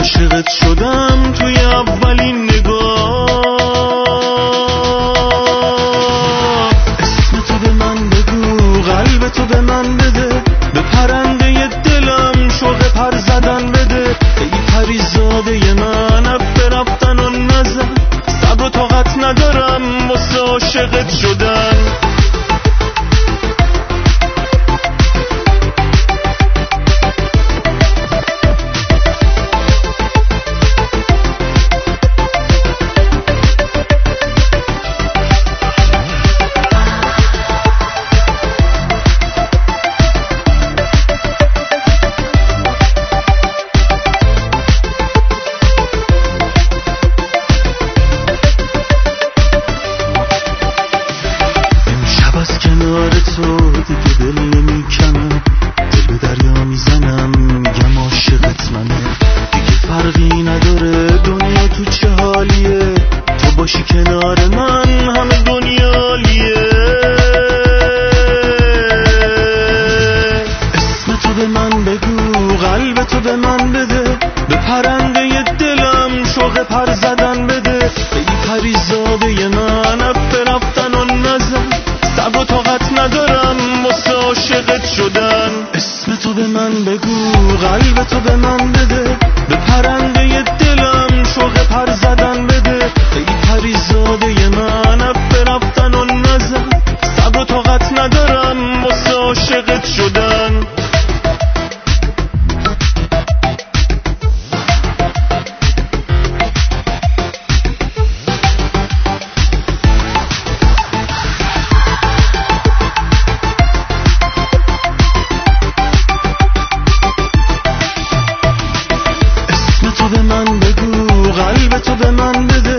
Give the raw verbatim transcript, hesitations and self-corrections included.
عاشقت شدم توی اولین نگاه. اسم تو به من بگو، قلب تو به من بده، به پرنده دلم شوق پر زدن بده. ای پریزاده من اف رفتن و نزن، صبر و طاقت ندارم واسه عاشقت شدن. کنار تو دیگه دل نمیکنم، دل به دریا میزنم میگم عاشقت منه. دیگه فرقی نداره دنیا تو چه حالیه، تو باشی کنار من همه دنیا عالیه. اسم تو به من بگو، قلب تو به من بده، به پرنده دلم شوق پر زدن بده. ای پریزاده من اف رفتن و نزن، صبر و طاقت ندارم واسه عاشقت شدن. اسم تو به من بگو، قلب تو به من بده، به پرنده دلم شوق پر زدن بده. ای پریزاده من اف رفتن و نزن، صبر و طاقت ندارم واسه عاشقت شدن. تو به من بگو، قلب تو به من بده،